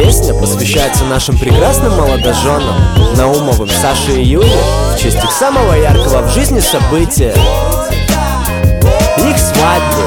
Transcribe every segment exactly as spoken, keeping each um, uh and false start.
песня посвящается нашим прекрасным молодоженам Наумовым Саше и Юле в честь их самого яркого в жизни события — их свадьбы.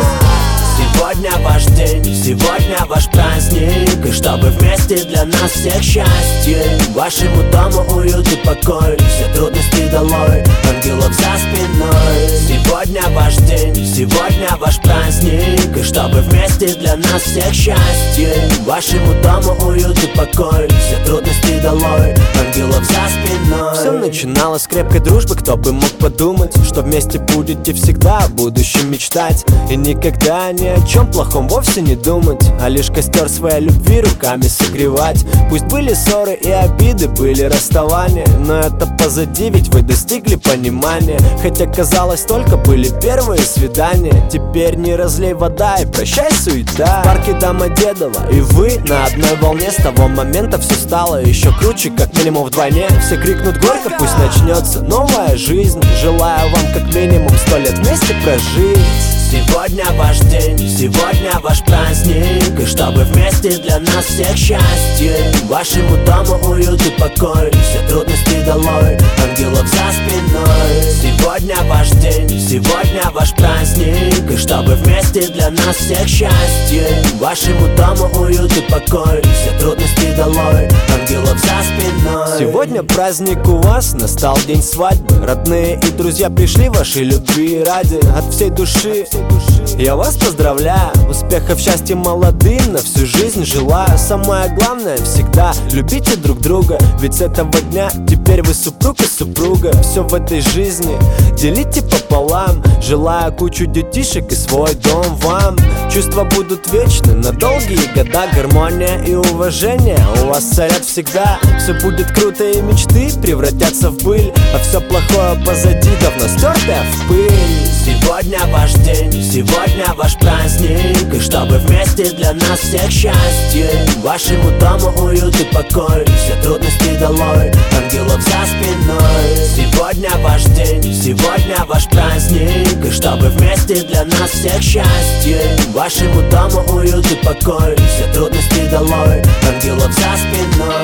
Сегодня ваш день, сегодня ваш праздник, и чтобы вместе для нас всех счастье, вашему дому уют и покой, все трудности долой, ангелов за спиной. Сегодня ваш день, сегодня ваш праздник, и чтобы вместе для нас всех счастье, вашему дому уют и покой, все трудности долой, ангелов за спиной. Все начиналось с крепкой дружбы, кто бы мог подумать, что вместе будете всегда о будущем мечтать, и никогда ни о чем плохом вовсе не думать, а лишь костер своей любви руками согревать. Пусть были ссоры и обиды, были расставания, но это позади, ведь вы достигли понимания. Хотя казалось, только были первые свидания. Теперь не разлей вода и прощай суета. В парке Домодедово и вы на одной волне. С того момента все стало еще круче, как минимум вдвойне. Все крикнут горько, пусть начнется новая жизнь. Желаю вам как минимум сто лет вместе прожить. Сегодня ваш день, сегодня ваш праздник, и чтобы вместе для нас всех счастье, вашему дому уют и покой, все трудности долой, ангелов за спиной. Сегодня ваш день, сегодня ваш праздник, и чтобы вместе для нас всех счастье, вашему дому уют и покой, все трудности долой, ангелов за спиной. Сегодня праздник у вас, настал день свадьбы. Родные и друзья пришли вашей любви ради. От всей души я вас поздравляю. Успехов, счастья молодым, на всю жизнь желаю. Самое главное всегда любите друг друга, ведь с этого дня теперь вы супруг и супруга. Все в этой жизни делите пополам. Желаю кучу детишек и свой дом вам. Чувства будут вечны на долгие года. Гармония и уважение у вас царят всегда. Все будет круто и мечты превратятся в пыль, а все плохое позади, давно стертое в пыль. Сегодня ваш день, сегодня ваш праздник, и чтобы вместе для нас всех счастье, вашему дому уют и покой, все трудности долой, ангелов за спиной. Сегодня ваш день, сегодня ваш праздник, и чтобы вместе для нас всех счастье, вашему дому уют и покой, все трудности долой, ангелов за спиной.